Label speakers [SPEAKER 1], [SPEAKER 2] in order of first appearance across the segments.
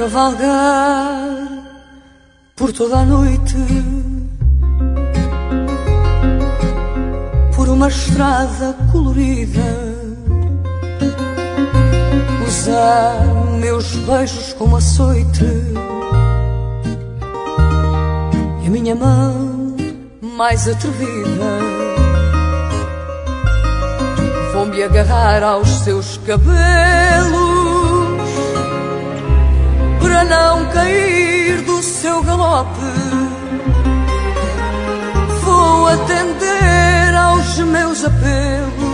[SPEAKER 1] cavalgar por toda a noite, por uma estrada colorida, usar meus beijos como açoite e a minha mão mais atrevida. Vou-me agarrar aos seus cabelos para não cair do seu galope. Vou atender aos meus apelos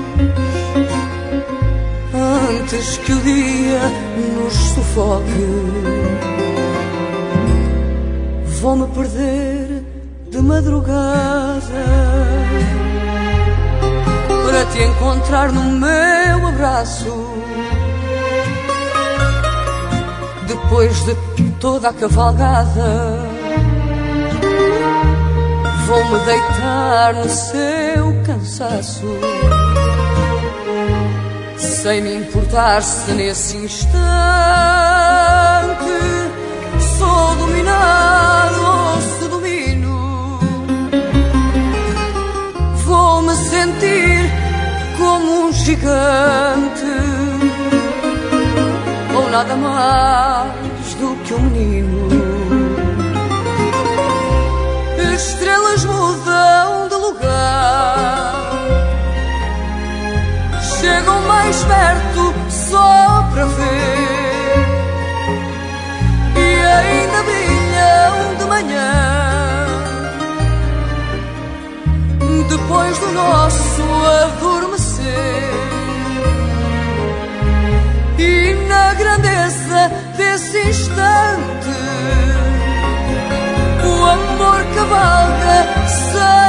[SPEAKER 1] antes que o dia nos sufoque. Vou-me perder de madrugada para te encontrar no meu abraço. Depois de toda a cavalgada, vou-me deitar no seu cansaço, sem me importar se nesse instante sou dominado ou se domino. Vou-me sentir como um gigante, ou nada mais do que um menino. Estrelas mudam de lugar, chegam mais perto só para ver, e ainda brilham de manhã, depois do nosso adormecer. E na grandeza desse instante, o amor cavalga sem